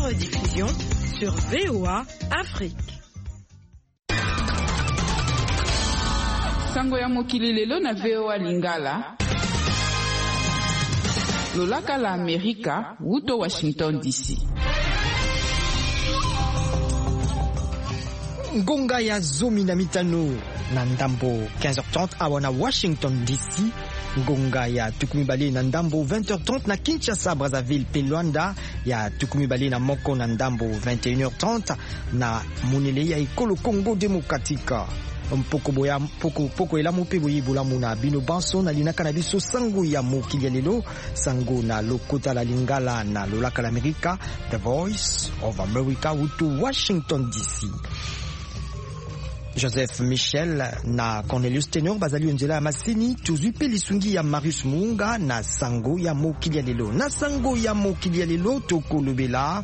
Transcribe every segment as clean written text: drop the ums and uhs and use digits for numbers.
rediffusion sur VOA Afrique. Sango ya mokili lelo na VOA Lingala. Lolaka la Amerika, wuto Washington DC. Ngonga ya zomi na mitano na ndambo 15h30 awa na Washington DC. Ngonga ya tukumibali na ndambo 20h30 na Kinshasa, Brazzaville pe Luanda. Ya tukumibali na moko na ndambo 21h30 na munele ya ekolo Congo Demokratika. Poko elamu pe boye bolamu na bino banso na linaka na biso sango ya mokili ya lelo, sango na lokota la Lingala na lolaka la Amerika, The Voice of America wutu Washington DC. Joseph Michel na Cornelius Tenor bazali onjela ya masini tuzwi pe lisungi ya Marius Muunga na sango ya mokili ya lelo. Na sango ya mokili ya lelo toko lobela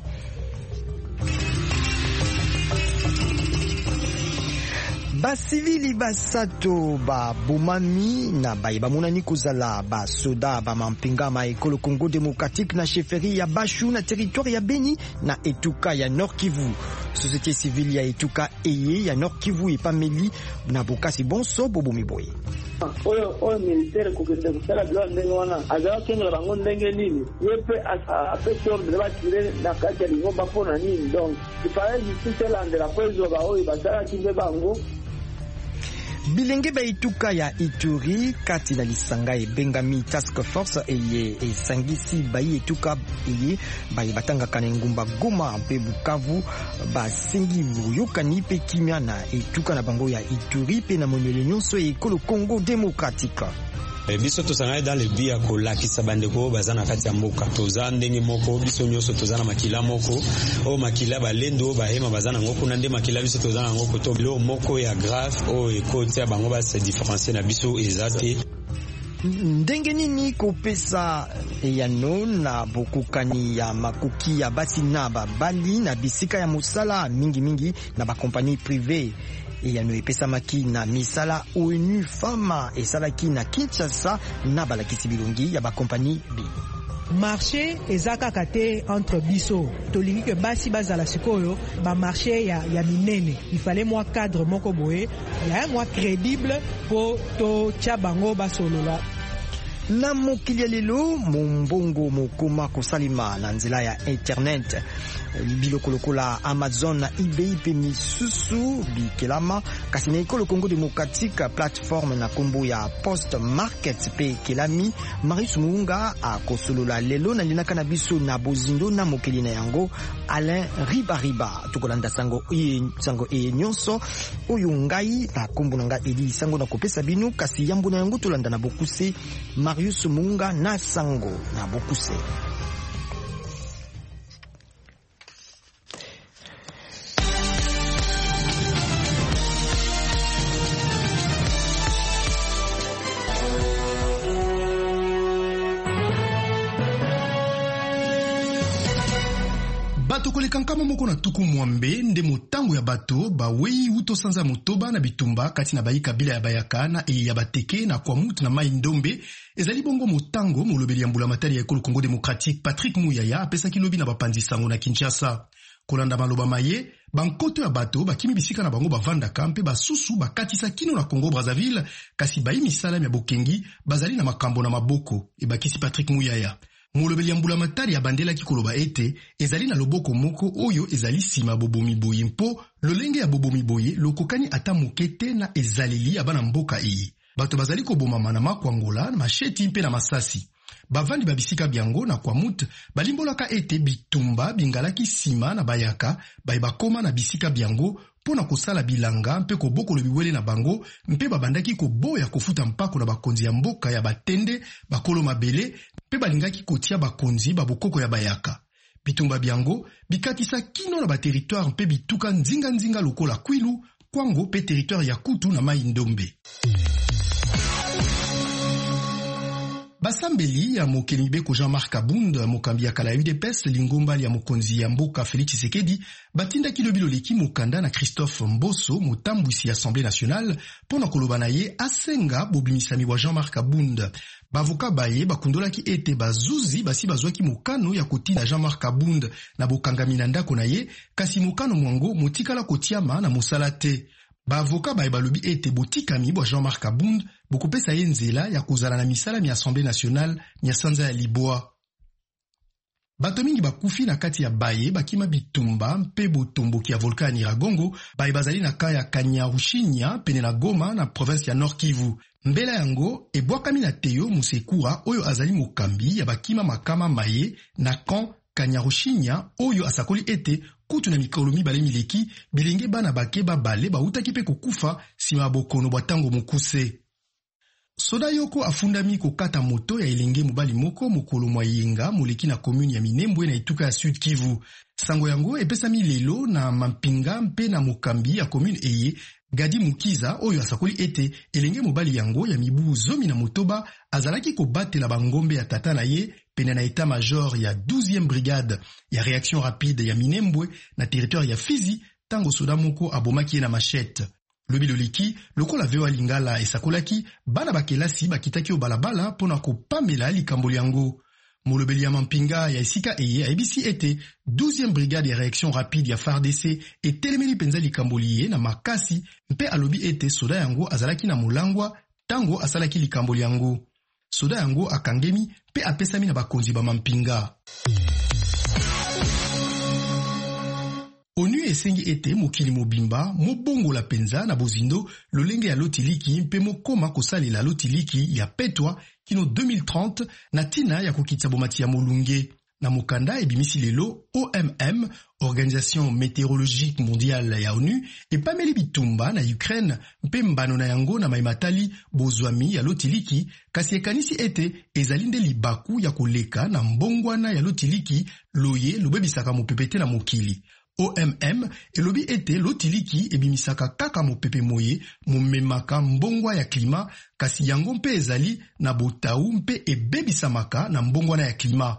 basivili basato ba bomami na bayeba monani kozala ba soda ba mampinga ma ekolo Congo Démocratique na chefferie ya Bashu na territoire ya Beni na Etuka ya Nord Kivu. Société civile ya Etuka eye ya Nord Kivu epameli na bokasi bonso bobomi boye. Oyo militaire kokende kusala bila ndenge wana azawa kenga bango ndenge nini yepe apesi ordre batire na kati ya lingomba mpona nini. Donc il fallait justice landela kwezo ba oyo basala kimbe bango. Bilenge ba Etuka ya Ituri kati na lisanga ebengami task force eye esangisi bayi Etuka eye bayi batanga kana ngumba Goma mpe Bukavu basengi boyokani pe kimia na Etuka na bango ya Ituri pe na monele nyonso ekolo Congo Démocratique. Biso tosanga dans le bia ko lakisa bandeko bazana kati ya mboka toza ndenge moko biso nyoso toza na makila moko o makila balendo bahema bazana ngoko na nde makila biso toza na ngoko to lo moko ya grave o ekoti ya bango ba se différencier na biso ezate. Ndenge nini kopesa eyano na bokukani ya makuki ya basi na babali na bisika ya mosala mingi na ba compagnie privée. Eyano epesamaki na misala ONU Fama esalaki na Kinshasa na balakisi bilongi ya ba compagnie B. Marché ezaka kate entre biso tolingi ke basi bazala sikoyo ba marché ya minene. Il fallait moi cadre moko boye ya moi crédible po to chabango basolola. Na mokili ya lelo mombongo mokoma kosalima na nzela ya internet biloko lokola Amazon na eBay pe misusu bikelama kasi na ekolo Congo Démocratique plateforme na kombo ya Post Market pe kelami. Marius Muunga akosolola lelo na linaka na biso na bozindo na mokili na yango Alain Ribariba tokolanda sango nyonso oyo ngai na kombo na nga Eli sango na kopesa bino kasi yambo na yango tolanda na bokuse Marius Muunga na sango na bokuse. Bato kolekankama moko na tuku mwambe nde motango ya bato bawei uto sanza motoba na bitumba kati na bayi kabila ya bayaka na ya bateke na kwa mutu na mai ndombe ezali bongo motango molobeli ya mbula matari ya ekolo Congo Démocratique Patrick Muyaya apesaki lobi na bapanzi sango na Kinshasa. Kolanda maloba maye bankoto ya bato bakimi bisika na bango bavandaka mpe basusu bakatisa kino na Congo Brazzaville kasi bayi misala ya bokengi bazali na makambo na maboko ebakisi Patrick Muyaya. Molobeli ya mbula matari ya bandela kikoloba ete ezali na loboko moko oyo ezali sima bobomi boye mpo lolenge ya bobomi boye lokokani ata mokete na ezaleli ya bana mboka iyi. Bato bazali kobomama na makwangola na masheti mpe na masasi. Bavandi babisika biango na kwa mutu balimbolaka ete bitumba bingalaki sima na bayaka bakoma na bisika biango pona kosala bilanga mpe kobokolo biwele na bango mpe babandaki koboya kofuta mpako na bakonzi ya mboka ya batende bakolo mabele mpe balingaki kotia bakonzi babokoko ya bayaka. Bitumba biango bikatisa kino na baterritoire mpe bituka nzinga lokola Kwilu, Kwango pe territoire ya Kutu na mai ndombe. Basambeli ya mokeli mibeko Jean-Marc Kabund mokambi ya kala ya UDPS lingombali ya mokonzi ya mboka Félix Tshisekedi batindaki lobilo leki mokanda na Christophe Mboso motambwisi ya Assemblée nationale pona koloba na ye asenga bobimisami wa Jean-Marc Kabund. Bavoka baye bakundolaki ete bazuzi basi bazwaki mokano ya kotinda Jean-Marc Kabund na bokangami na ndako na ye kasi mokano mwango motikala kotiama na mosala te. Bavoka baye balobi ete botikami bwa Jean-Marc Kabund bokopesa ye nzela ya kozala na misala mi Assemblée nationale mi sanza ya Libwa. Bato mingi bakufi na kati ya baye bakima bitumba mpe botomboki ya volcan ya Nyiragongo baye bazali na kaya Kanyarushinya pene na Goma na province ya Nord Kivu. Mbela yango ebwakami na Teyo Musekura oyo azali mokambi ya bakima makama maye na kan Kanyarushinya oyo asakoli ete kutu na mikolo mibale mileki bilenge bana bake babale bautaki pe kokufa sima bokono bwa tango mokuse. Soda yoko afundami kokata moto ya elenge mobali moko mokolo mwa yenga moleki na commune ya Minembwe na Ituka ya Sud Kivu. Sango yango epesami lelo na mampinga mpe na mokambi ya commune eye Gadi Mukiza oyo asakoli ete elenge mobali yango ya mibu zomi na motoba azalaki kobatela bangombe ya tata na ye pene na état major ya 12e brigade ya réaction rapide ya Minembwe na territoire ya Fizi tango soda moko abomaki na machette. Lobi loliki lokola veo lingala esakolaki bana bakelasi bakitaki o balabala pona kopamela likambo yango. Molobeli ya mampinga ya esika eye aibisi ete 12e brigade ya réaction rapide ya FARDC etelemeli penza likambo liye na makasi mpe alobi ete soda yango azalaki na molangwa tango asalaki likambo yango. Soda yango akangemi mpe apesami na bakonzi ba mampinga. ONU esengi ete mokili mobimba mobongola penza na bozindo lolenge ya lotiliki mpe mokoma kosalela lotiliki ya petwa kino 2030 na tina ya kokitisa bomati ya molunge. Na mokanda ebimisi lelo OMM, Organisation Météorologique Mondiale ya ONU, epameli bitumba na Ukraine mpe mbano na yango na maimatali bozwami ya lotiliki kasi ekanisi ete ezali nde libaku ya koleka na mbongwana ya lotiliki loye lobebisaka mopepete na mokili. OMM elobi ete lotiliki ebimisaka kaka mopepe moye momemaka mbongwa ya klima kasi yango mpe ezali na botau mpe ebebisamaka na mbongwana ya klima.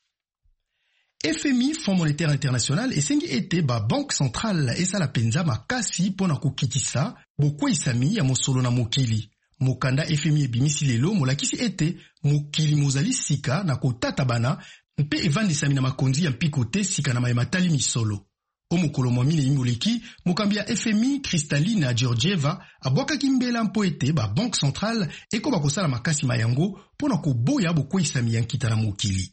FMI, Fonds monétaire international, esengi ete ba banque centrale esala penza makasi pona kokitisa bokweisami ya mosolo na mokili. Mokanda FMI ebimisi lelo molakisi ete mokili mozali sika na kotata bana mpe evandisami na makonzi ya mpiko te sika na mayematali misolo. Omokolo mwamine imoleki, mokambi ya FMI Kristalina Georgieva abwakaki mbela mpo ete ba banque centrale eko bakosala makasi mayango pona koboya bokweisami ya nkita na mokili.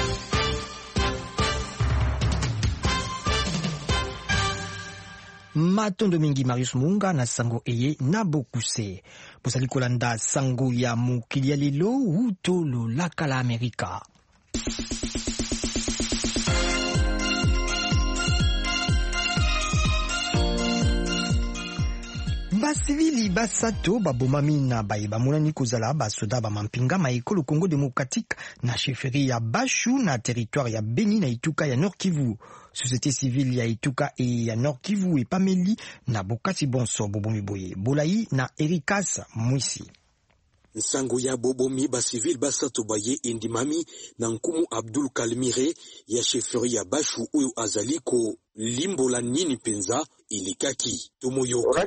Matondo mingi Marius Munga na sango eye na bokuse. Posali kolanda sango ya mokili ya lelo uto lo laka la Amerika. Basivili basato babomami na bayeba monani kozala basoda bamampinga maekolo Congo démocratique na chefferie ya Bashu na territoire ya Beni na Ituka ya Nord Kivu. Société civile ya Ituka e ya Nord Kivu epameli na bokati bonso bobomi boye. Bolai na Erikas Mwisi. Nsango ya bobomi basivili basato baye indimami na nkumu Abdul Kalmire ya chefferie ya Bashu oyo azaliko limbola nini penza ilikaki tumoyoka.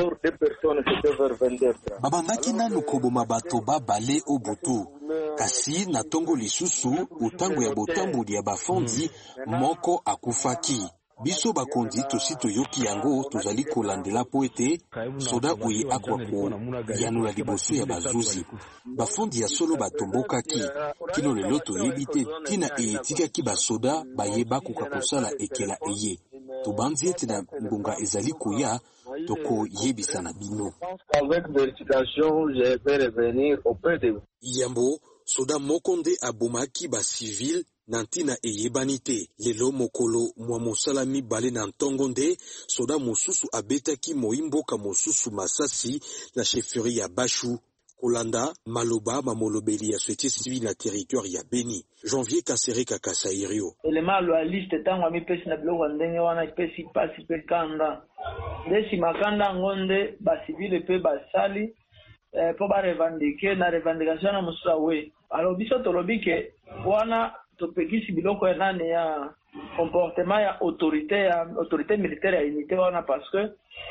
Babandaki nanu koboma bato babale obutu kasi na tongo lisusu utango ya botambudi ya bafondi moko akufaki. Biso bakondi tosito yoki yango tozali kolandela po ete soda oye akwako yanula liboso ya bazuzi. Bafondi ya solo batombokaki kino lelo toyebite tina eyetikaki basoda bayeba kukakosala ekela eye. Tubanzi ete na mbunga ezali koya toko yebisa na bino. Yambo soda mokonde abomaki ba civil nantina eyebanite lelo mokolo mwa mosala mibale na ntongo nde soda mosusu abetaki moimboka mosusu masasi na chefferie ya Bashu kolanda maloba mamolobeli ya société civile na territoire ya Beni. Janvier Kasereka Kasairio elema lo liste tango amipesi na biloko ndenge wana ipesi pasi pe kanda ndesi makanda ngonde ba civile pe basali po ba revendiquer na revendication na muswa we Alors biso tolobi ke wana topekisi biloko ya nane ya comportement ya autorité militaire ya unité wana parce que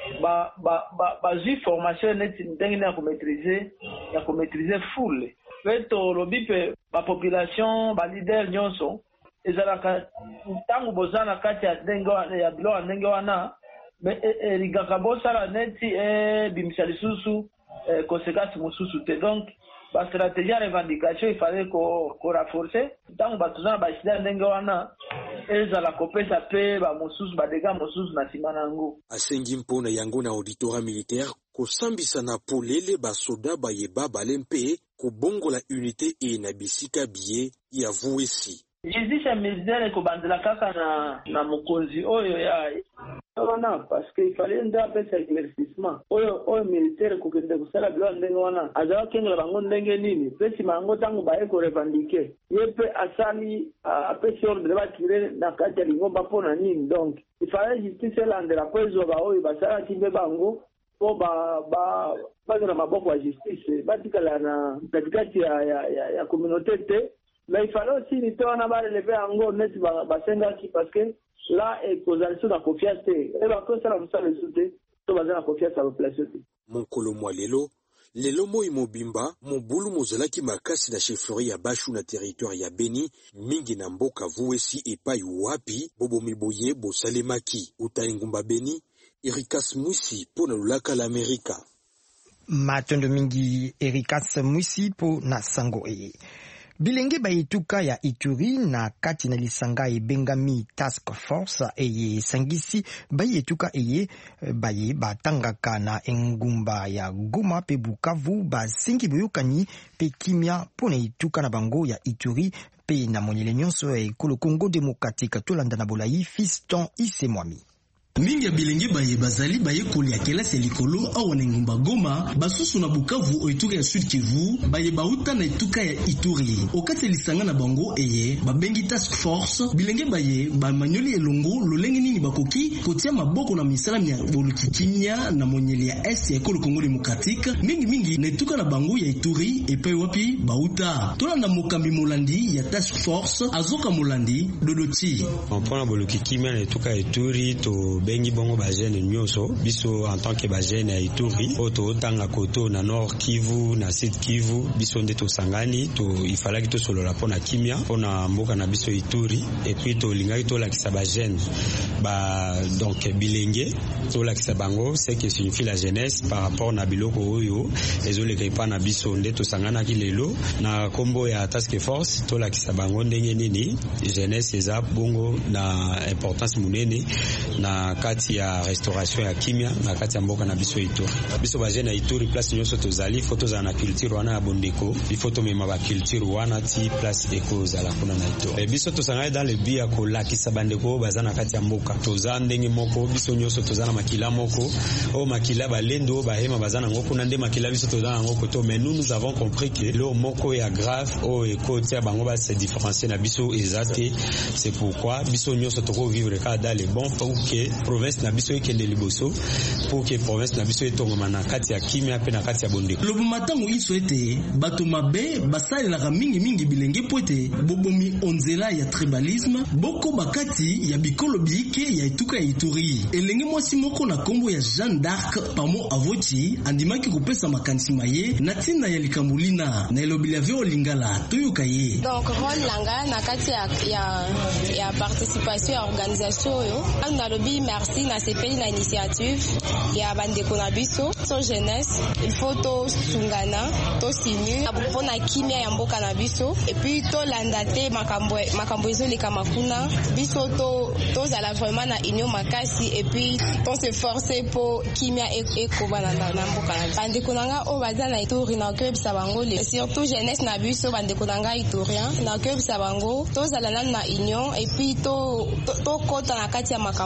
bazwi formation neti ndenge ya komaîtriser foule. Pe tolobi pe bapopulation balider nyonso ezalaka ntango bozana kati ya biloko ya ndenge wana erigaka bosala neti bimisa lisusu conséquence mosusu te. Donc ba stratégie ya revendication il fallait ko renforcer ntango batuzana basida ndenge wana ezala kopesa pe ba mosusu badega mosusu na nsima nango. Asengi mpona yango na auditora militaire kosambisa na polele basoda bayeba balempe kobongola unité e na bisika biye ya vuesi. Justice militaire kobandela kaka na mokonzi oyo ya wana parce que il fallait nda pesa éclaircissement oyo militaire kokende kusala bilo ndenge wana azala kengela bango ndenge nini pesi mango tango baye ko revendiquer yepe asali apesi ordre batire na kati ya lingomba pona nini. Donc il fallait justice landela pozo ba oyo basala kimbe bango po ba na maboko ya justice batikala na katikati ya communauté te. Mais il fallait aussi ni to na ba relever ango net ba senga ki parce que là et causation de confiance et ba ko sala musala sute to bazana confiance à la population. Monkolo mwalelo lelo moi mobimba mobulu mozalaki makasi na chefferie ya Bashu na territoire ya Beni mingi na mboka vuesi epai wapi bobo miboye bosalemaki utaingumba Beni Erikas Mwisi pona lulaka la Amerika. Matondo mingi Erikas Mwisi po na sango eye. Bilenge bayetuka ya Ituri na kati na lisanga ebengami task force eye sangisi bayetuka eye baye batangaka na engumba ya Goma pe Bukavu basengi boyokani pe kimia pona ituka na bango ya Ituri pe na monyele nyonso ya ekolo Congo Démocratique tolanda na bolai Fiston Isemwami. Mingi ya bilenge baye bazali baye kolia kelasi likolo awa na ngumba Goma basusu na Bukavu oituka ya Sud Kivu baye bauta na ituka ya Ituri okati lisanga na bango eye babengi task force bilenge baye ba manyoli elongo lolenge nini bakoki kotia maboko na misala ya bolukikimia na monyeli ya est ya ekolo Congo Démocratique mingi na ituka na bango ya Ituri epai wapi bauta tola na mokambi molandi ya task force azoka molandi dodoti mpona bolukikimia na ituka ya Ituri to bengi bongo ba jeune nyoso biso en tant que ba jeune ya Ituri oto tanga koto na Nord Kivu na Sud Kivu biso ndeto sangani to ifalaki to solo la pona kimia pona mboka na biso Ituri et puis to lingaki to la kisaba jeune ba donc bilenge to la kisaba bango c'est que signifie la jeunesse par rapport na biloko oyo ezole kaipa na biso ndeto sangana ki lelo na kombo ya task force to la kisaba bango ndenge nini jeunesse eza bongo na importance munene na kati ya restauration ya kimia na kati ya mboka na biso Ituri biso ba jeune ya Ituri place nyoso tozali photo za na culture wana ya bondeko il faut to mema ba culture wana ti place eco za la kuna na Ituri biso tosanga dans le bia ko lakisa bandeko bazana kati ya mboka toza ndenge moko biso nyoso toza na makila moko o makila balendo ba hema bazana ngoko na nde makila biso toza na ngoko to mais nous avons compris que le moko ya grave o eco tia bango ba se différencier na biso ezate c'est pourquoi biso nyoso toko vivre ka dans les bons pour que province na biso ekende liboso pour que province na biso etongoma na kati ya kimia pe na kati ya bondeko lobo matango iso ete bato mabe basalelaka mingi bilenge poete bobomi onzela ya tribalisme boko bakati ya bikolo biike ya etuka ya Ituri elenge mwasi moko na kombo ya Jeanne d'Arc pamo avoti andimaki kopesa makanisi maye na tina ya likambulina na elobili avyo olingala toyoka ye donc rôle langa na kati ya participation ya organisation yo na lobi merci na CPI na initiative ya bandeko na biso so jeunesse il faut to sungana to sinu apona kimia ya mboka na biso et puis to landate makambo ezoleka makuna biso to zala vraiment na union makasi et puis to se forcer pour kimia ekobana na mboka na bandeko nanga o bazana Ituri na club sabango surtout jeunesse na biso bandeko nanga iturien na club sabango to zala na union et puis to kota na kati ya makambo ya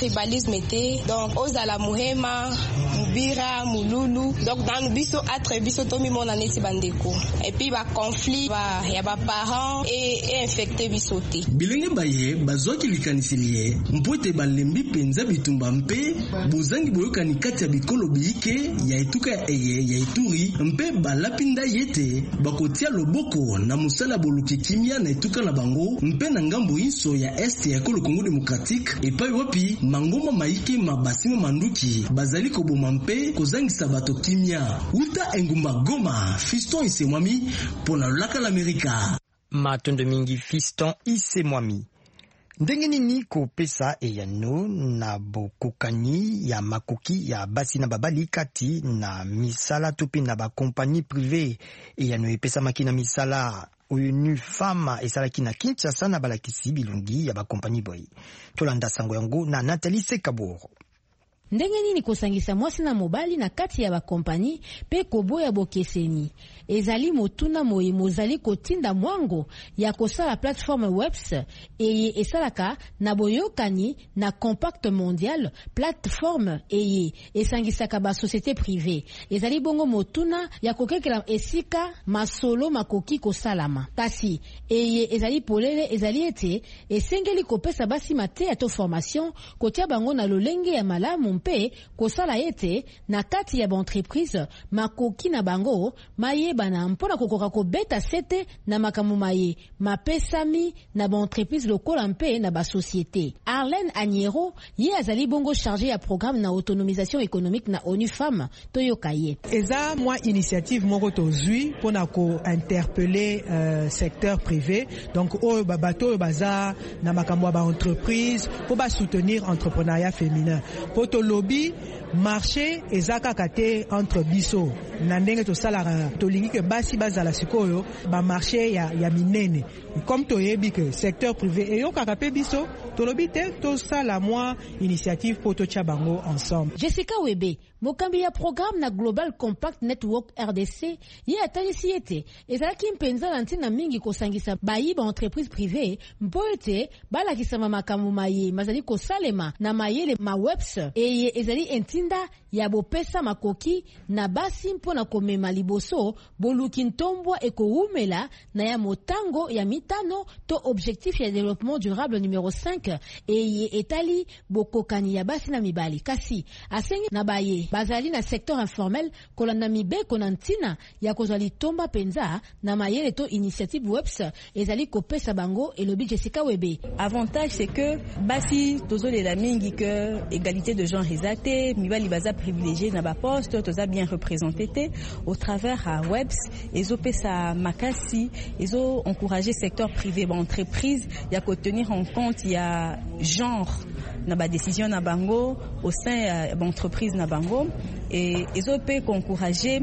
tribalisme était donc ozala muhema mubira mululu donc dans biso atre biso tomi mona neti bandeko et puis ba conflit ba ya ba parents et infecté biso te bilenge baye bazoki likanisilie mpote balembi penza bitumba mpe bozangi boyokani kati ya bikolo biike ya etuka ya Ituri mpe balapinda yete bakotia loboko na musala boluki kimia na etuka na bango mpe na ngambo inso ya este ya Kongo Democratique epai wapi mangoma maike mabasimo manduki bazali koboma mpe kozangisa bato kimia uta engumba Goma Fiston Isemwami pona laka l'Amerika matondo mingi Fiston Isemwami. Ndenge nini kopesa eyano na bokokani ya makoki ya basi na babali kati na misala tope na ba compagnie privée eyano epesa makina misala ONU Femme esalaki na Kinshasa na balakisi bilungi ya ba compagnie boy. Tolanda sango yango na Nathalie Sekaboro. Ndenge nini kosangisa mwasi na mobali na kati ya bakompani pe koboya bokeseni ezali motuna moyi mozali kotinda mwango ya kosala plateforme webs eye esalaka na boyokani na compact mondial plateforme eye esangisaka ba société privée ezali bongo motuna ya kokekela esika masolo makoki kosalama kasi eye ezali polele ezali ete esengeli kopesa basi mate to formation kotia bango na lolenge ya malamu mpe kosala ete na kati ya entreprise makoki na bango maye bana mpona kokoka kobeta sete na makamu maye mapesami na entreprise lokola mpe na ba société. Arlène Agnero ye azali bongo chargé ya programme na autonomisation économique na ONU Femmes toyokaye. Eza mwa initiative moko tozui pona ko interpeller secteur privé donc o babato baza na makambo ba entreprise po ba soutenir entrepreneuriat féminin. Poto lobby marché ezaka kate entre biso na ndenge to salara to lingi ke basi bazala sikoyo ba marché ya minene comme to yebi que secteur privé et yo kakape biso to lobi te to sala moi initiative poto chabango ensemble. Jessica Webe mokambi ya programme na Global Compact Network RDC ye atalisi ete ezalaki mpenza na ntina mingi kosangisa bayiba entreprise privée mpo ete balakisa makambo maye mazali kosalema na mayele ma webs eye ezali entinda ya bopesa makoki na basi mpona komema liboso boluki ntombwa ekoumela na ya motango ya mitano to objectif ya développement durable numéro 5 eye etali bokokani ya basi na mibali kasi asengi na baye bazali na secteur informel kolanda mibeko na ntina ya kozali tomba penza na mayele to initiative webs ezali kopesa bango elobi Jessica Webe. Avantage c'est que basi tozolela mingi que égalité de genre ezate mibali baza privilégié na ba poste toza bien représenté au travers à webs ezo pesa makasi ezo encourager secteur privé ba entreprise ya ko tenir en compte ya genre na ba décision na bango au sein de entreprise na bango et ezo peut encourager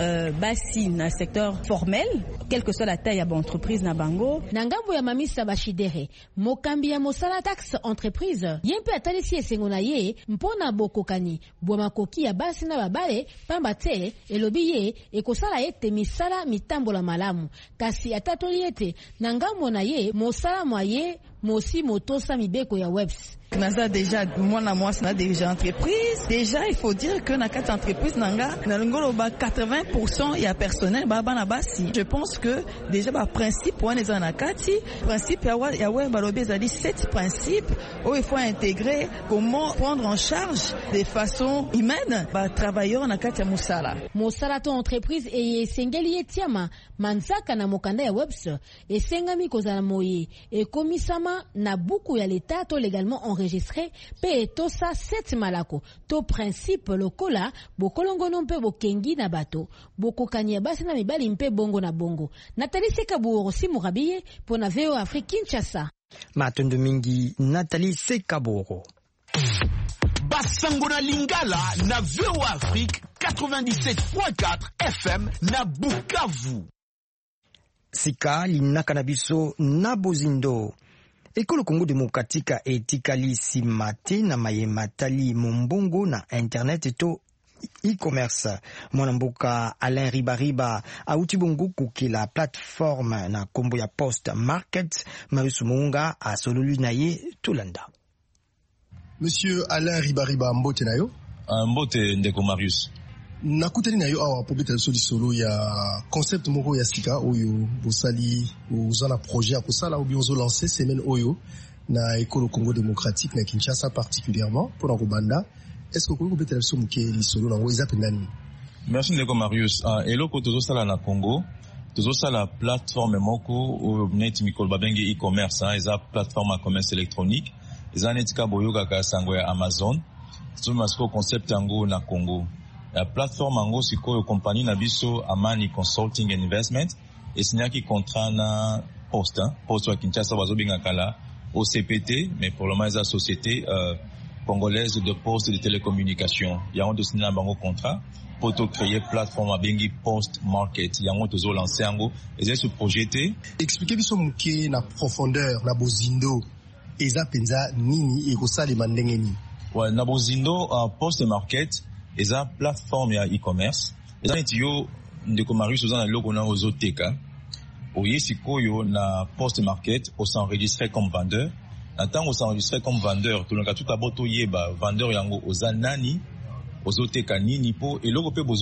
basi na secteur formel quelle que soit la taille de l'entreprise na bango. Nangambo ya mamisa bashidere, mokambi ya mosala taxe entreprise, yempe atalisi esengona ye, mpona bokokani, bwamakoki ya basi na babale, pamba te, elobi ye, ekosala ete misala mitambola malamu. Kasi atatoli ete, nangambo na ye, mosala mwaye, mosi motosa mibeko ya webs. Naza déjà moi na déjà entreprise. Déjà il faut dire que na quatre entreprises nanga na ngolo ba 80% ya personnel ba na basi. Je pense que déjà ba principe wana za na kati principe ya web balobi za 17 principes où il faut intégrer comment prendre en charge de façon humaine ba travailleurs na kati ya musala to entreprise e sengeli etiama manzaka na mokanda ya webs e sengami kozala moye e komisama na buku ya l'état to légalement enregistré pe tosa 7 malako to principe lokola bokolongono mpe bokengi na bato bokokani ya basi na mibali mpe bongo na bongo. Nathalie Sekaboro si Murabiye pona VO Afrique Kinshasa. Matondo mingi Nathalie Sekaboro. Basango na Lingala na VO Afrique 97.4 FM na Bukavu. Sika linaka na biso na Bozindo. Ekolo Kongo Demokratika etikali simate na mayematali mombongo na internet to e-commerce. Mwanamboka Alain Ribariba auti bongo kukila plateforme na kombo ya Post Market Marius Munga a sololu na ye Tolanda. Monsieur Alain Ribariba mbote nayo. Mbote ndeko Marius. Nakutani nayo awa po beta solo ya concept moko ya sika oyo bosali uzana projet ya kosala ou bien ozo lancer semaine oyo na École Congo démocratique na Kinshasa particulièrement pour Rwanda. Est-ce que vous pouvez faire muke lisolo na ngoza pendani? Merci ndeko Marius. Eloko tozo sala na Congo, tozo sala plateforme moko o net mikol babengi e-commerce, eza plateforme ya commerce électronique. Eza netika boyoka ka sango ya Amazon. Tozo masko concept yango na Congo. La plateforme yango sikoyo compagnie na biso Amani Consulting and Investment esinyaki contrat na Poste wa Kinshasa bazobenga kala OCPT, mais pour le moment eza société congolaise de poste de télécommunication. Yango to signer bango contrat pour to créer plateforme abengi Post Market. Yango tozo lancer yango eza se projeter. Expliquez biso muke na profondeur na bozindo eza penza nini ekosalema ndenge nini? Ouais, na bozindo Post Market eza plateforme ya e-commerce. Eza neti yo ndeko Marius ozana loko na ozoteka. Oye sikoyo na Post Market on s'enregistrer comme vendeur. En tant qu'on s'enregistrer comme vendeur, tout le monde tout aboto yeba vendeur yango ozanani ozoteka nini po eloko pe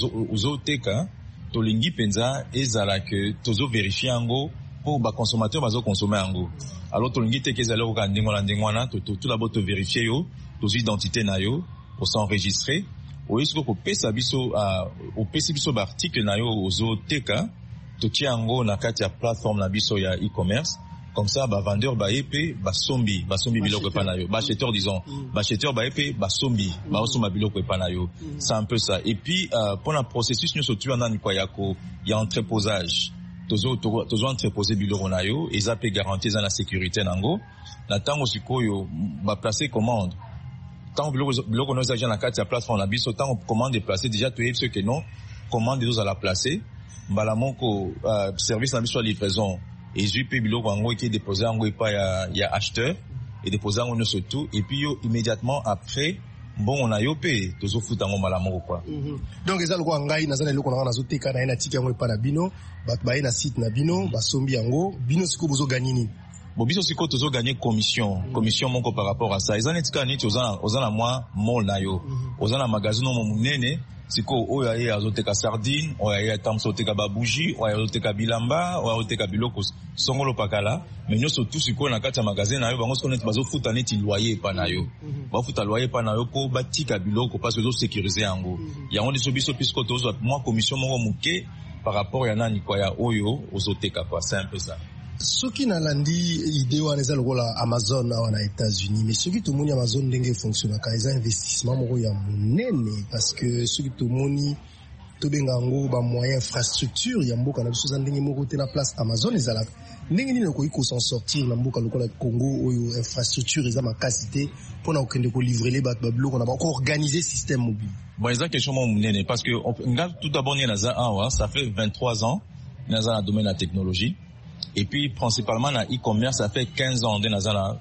ozoteka to lingi penza ezala que tozo vérifier yango pour ba consommateur bazo consommer yango. Alors to lingi teke ezala ko ndengwana tout aboto vérifier yo to identité na yo on s'enregistrer. Oye siko pesa biso opesi biso ba article na yo ozoteka to tiango na kati ya plateforme na biso ya e-commerce. Comme ça, bah, vendeur, bah, épée, bah, sombi biloko panayo. Bah, acheteur, disons. Bah, acheteur, bah, épée, bah, sombi. Bah, osoma biloko panayo. C'est un peu ça. Et puis, pour le processus, nous, surtout, on a, il y a entreposage. Tozo entreposer biloko nayo. Et ça peut garantir la sécurité, nango. Na tango sikoyo, bah, placer commande. Tant biloko nous agents na carte ya plateforme la biso, tant commande déplacer, déjà, tu es ce que non, commande nous à la placer. Bah, la monko, service na biso à livraison. Et je peux biloko ango qui est déposé ango et pas ya acheteur et déposé ango surtout et puis yo immédiatement après bon on a yo payé tozo futa ngo malamu quoi. Donc ezalo ko ngai na zana loko na zo teka na ina tiki ango pa na bino bat ba ina site na bino ba sombi ango bino siko bozo gagner ni. Bon biso siko tozo gagner commission moko par rapport à ça. Ezana tika ni ozana moi mall na yo. Ozana magasin no munene siko oyo aye azoteka sardine oyo aye tamsoteka babougie oyo azoteka bilamba oyo azoteka biloko songolo pakala mais nyoso tout siko na kati ya magasin na yo bango siko neti bazofuta neti loyer pa na yo bafuta loyer pa na yo ko batika biloko parce que zo sécuriser yango yango ndiso biso pisco tozo moi commission moko muke par rapport ya nani kwa ya oyo ozoteka kwa c'est un peu ça. Soki na landi idée wana eza lokola Amazon na États-Unis mais soki tomoni Amazon ndenge fonctionne ka eza investissement moko ya munene parce que soki tomoni tobenga ngo ba moyen infrastructure ya mboka na biso za ndenge moko te na place Amazon ezala ndenge nini ko iko s'en sortir na mboka lokola Congo oyo infrastructure eza makasi te pona okende ko livrer les bateaux biloko na ba ko organiser système mobile. Bon eza question mo munene parce que tout d'abord ni na za ça fait 23 ans na za na domaine de la technologie. Et puis, principalement, dans e-commerce, ça fait 15 ans, na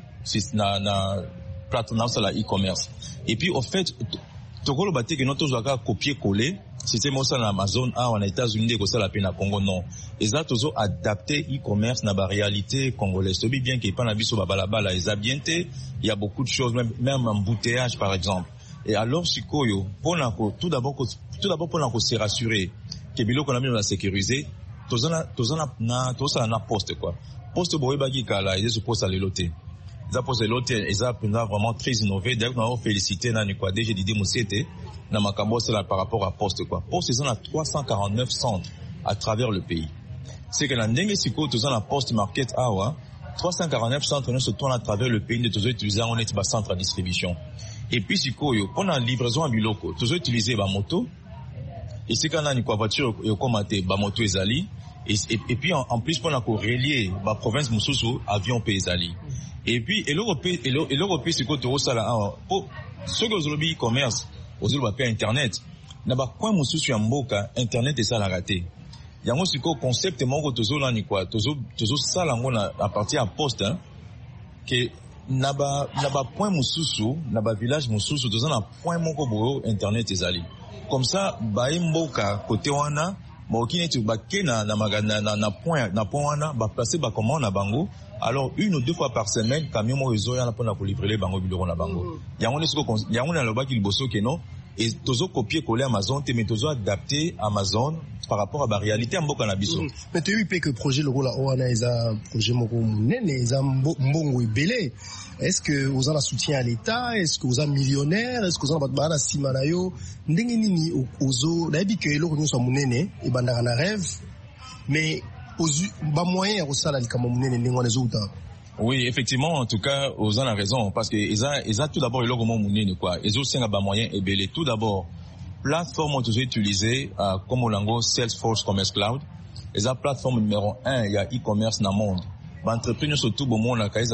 plateforme, la e-commerce. Et puis, au fait, tokolo bate que notre joueur copier-coller, c'était moi ça dans Amazon, en États-Unis, que ça la peine à Congo, non. Et ça, toujours adapté e-commerce dans la réalité congolaise. C'est bien qu'il n'y ait pas d'avis sur Babalabala, ils habienté, il y a beaucoup de choses, même embouteillage, par exemple. Et alors, si koyo, tout d'abord, pour nous se rassurer, que bilo qu'on a mis dans la sécurité, tozana na poste quoi poste boyeba ki kala ils se poste à l'éloté za poste l'éloté ils a vraiment très innové d'ailleurs on a félicité na ni quoi DG Didier Moussete na makambo c'est là par rapport à poste quoi poste ils ont 349 centres à travers le pays c'est que la ndenge siko tozana Post Market awa 349 centres nous se tournent à travers le pays de tous utiliser on est ba centre à distribution et puis siko yo pendant livraison à biloko tous utiliser ba moto et c'est quand on a une voiture yo komate ba moto ezali et puis en plus pour la relier la province Moussousou avion paysali et puis et l'Europe c'est quoi tout ça là pour ceux qui ont le e-commerce aux Européens internet na ba coin Moussousou mboka internet et ça la raté yango siko concept moko tozo là ni quoi tozo ça là ngona à partir à poste que na ba point Moussousou na ba village Moussousou tozo na point moko boyo internet ezali comme ça ba mboka côté wana bon qui n'est pas que na point wana ba placer ba comment na bango. Alors une ou deux fois par semaine camion mo ezo ya na pona ko livrer les bango biloko na bango. Yango na loba ki liboso ke non et tozo copier coller Amazon te mais tozo adapter Amazon par rapport à la réalité en mboka na biso. Mais tu sais que projet le rôle là on a un projet moko munene eza mbongo ebele. Est-ce que vous avez un soutien à l'État? Est-ce que vous êtes millionnaire? Est-ce que vous avez un simanayo? Ndenge nini ozo nabi que eloko nyonso munene e bandaka na rêve mais ba moyen ya sala likama munene ndenge wana ezo uta. Oui, effectivement, en tout cas, vous en avez raison, parce que ils ont tout d'abord le comment munene quoi. Ils ont un moyen et belé. Tout d'abord, plateforme ont utilisé comme au lango Salesforce Commerce Cloud. Ils ont plateforme numéro 1, il y a e-commerce dans le monde. Entrepreneurs surtout au monde, ils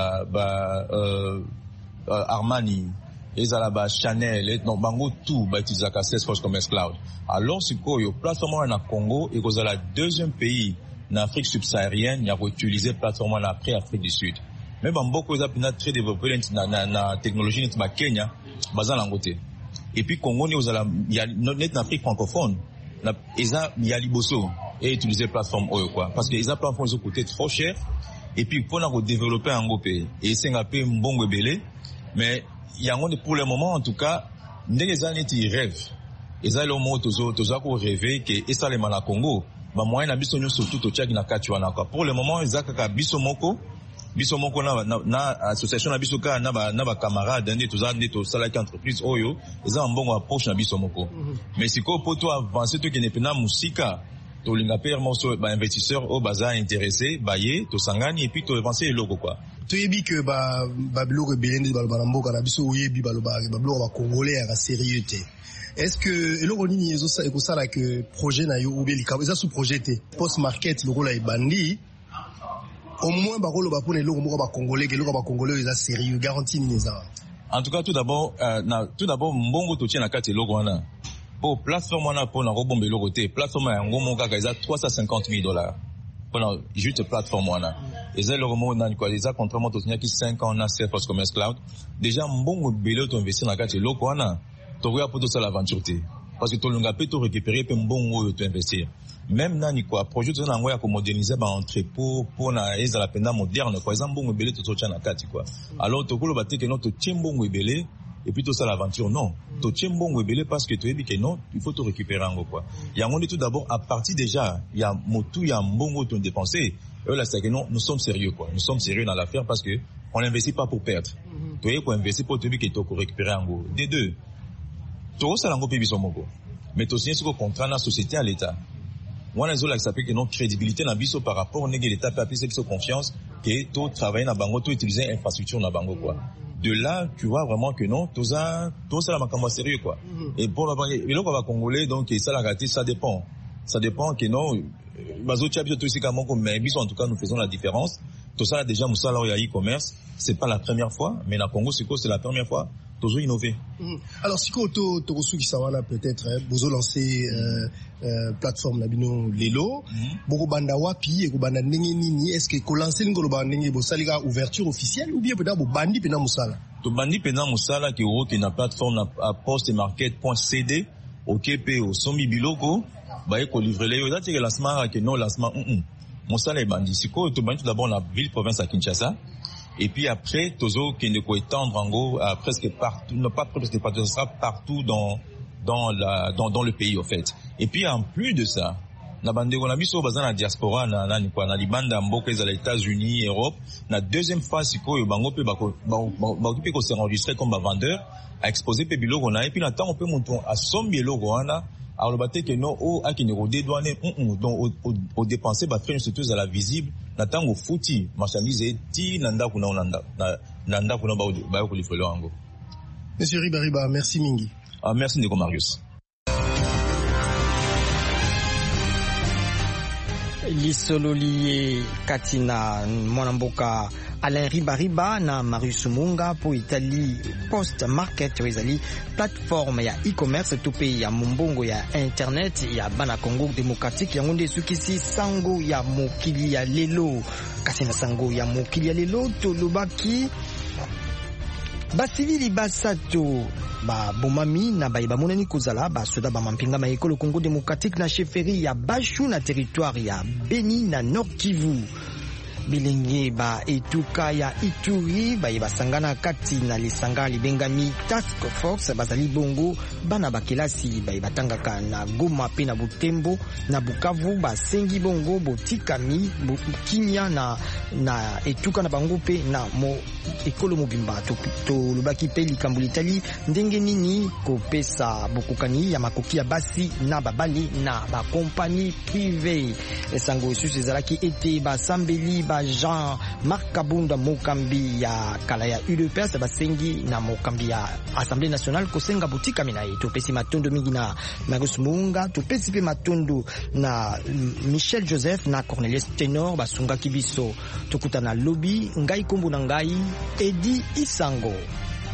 ont Armani, ils ont Chanel, donc bango tout ba utiliser Salesforce Commerce Cloud. Alors c'est quoi, yo plateforme na Congo et vous avez le deuxième pays en Afrique subsaharienne, il y a utilisé plateforme après Afrique du Sud. Mais beaucoup ils ont très développé na technologie na Kenya, bazan langote. Et puis Congo il y a notre Afrique francophone, il y a liboso et utiliser plateforme quoi parce que les plateformes ont coûté trop cher et puis pour nous développer en pays et c'est un peu mbongo belé mais il y a pour le moment en tout cas les années qui rêvent ils ont le mot tozo ko rêver que et ça les mal à Congo ba moyen na biso nyonso surtout to tchaki na katiwana quoi pour le moment ils akaka biso moko na association na biso ka na ba camarades ndé to salaki entreprise oyo ils ont mbongo approche na biso moko mais siko poto avancer to ki ne pena musika to linga permo so ba investisseur au baza intéressé baye to sangani et puis to avancer le logo quoi. To yebi que ba biloko belende ba mboka na biso oyebi ba biloko ba congolais ya sérieux té. Est-ce que eloko nini ezo ekosala que projet na yo obeli ka eza sous projet té post market le rôle est bandi au moins ba rôle ba pona eloko moko ba congolais que eloko ba congolais eza sérieux garantie nini eza. En tout cas tout d'abord mbongo to tient na kati eloko wana. Pour plateforme wana pour na robombe le côté plateforme ya ngomo kaka eza $350,000 pour juste plateforme wana eza le romo na quoi eza contrairement to qui 5 ans na Salesforce Commerce Cloud déjà mbongo belé to investir na kati loko wana to ya pour to ça l'aventure té parce que to lunga pe to récupérer pe mbongo to investir même nani quoi projet to na ngoya ko moderniser ba entrepôt pour na eza la penda moderne quoi eza mbongo belé to tcha na kati quoi alors to kolo bateke no to timbongo belé et puis tout ça l'aventure non to tiembongo ebele parce que tu es dit que non il faut te récupérer en quoi il y a on dit tout d'abord à partir déjà il y a motu il y a mbongo to dépenser et là c'est que non nous sommes sérieux quoi nous sommes sérieux dans l'affaire parce que on n'investit pas pour perdre tu es quoi investir pour te dire que tu peux récupérer en gros des deux to ça lango pe biso moko mais to signer ce contrat na société à l'état on a zola qui s'appelle que non crédibilité na biso par rapport au négé l'état papier c'est biso confiance que to travailler na bango to utiliser infrastructure na bango quoi. De là, tu vois vraiment que non, tout ça la makambo sérieux quoi. Et pour le va congolais donc ça la raté ça dépend que non bazo tchabio tout ici comme mais en tout cas nous faisons la différence. Tout ça déjà musala ya e-commerce, c'est pas la première fois mais na Congo c'est la première fois toujours innover. Alors si ko to qui sawana peut-être bozo lancer plateforme na bino lelo boko banda wapi e ko banda ndenge nini est-ce que ko lancer ngolo ba ndenge bo salika ouverture officielle ou bien peut-être bo bandi pena musala to bandi pena musala ki ro ki na plateforme na postmarket.cd OKP au sombi biloko ba e ko livrer le yo dati que lancement que non lancement musala e bandi siko to bandi tout d'abord la ville province à Kinshasa. Et puis après, Tozo qui ne peut étendre en gros à presque partout, non pas presque partout, ça sera partout dans le pays en fait. Et puis en plus de ça, na bande on a mis sur bazan la diaspora na libanda mboka za les États-Unis, Europe, na deuxième fois siko yo bango pe ba occuper ko se enregistrer comme vendeur, à exposer pe biloko na et puis na temps on peut monter à sombi logo wana. Alors le baté que non au a qui ne redédouaner donc au dépenser ba faire une structure à la visible n'attend au fouti marchandise ti nanda kuna ba ko lifolo ango. Monsieur Ribariba, merci mingi. Merci Ndeko Marius. Lisololié Katina Mwanamboka Alain Ribariba na Marius Munga pour Italie Post Market Rizali plateforme ya e-commerce tout pays ya mumbongo ya internet ya bana Congo démocratique ya ngonde sukisi sango ya mokili ya lelo kasi na sango ya mokili ya lelo to lobaki basivili basato bomami na bamonani kozala basoda bamampinga maekolo Congo démocratique na chefferie ya Bashu na territoire ya Beni na Nord Kivu. Bilenge etuka ya Ituri basangana kati na lisanga libengami task force bazali bongo bana bakelasi batangaka na Goma pe na Butembo na Bukavu basengi bongo botikami kinya na etuka na bango pe na ekolo mobimba to lubaki pe likambo litali ndenge nini kopesa bokukani ya makoki ya basi na babali na bakompani privé. Esango susu ezalaki ete basambeli Jean-Marc Kabunda mokambi ya kala ya UDPS basengi na mokambi ya Assemblée nationale kosenga botika mina yetu pesi matondo mingi na Marius Munga tupesi pe matondo na Michel Joseph na Cornelius Tenor basunga kibiso tukuta na lobby ngai kombo na ngai Edi Isango.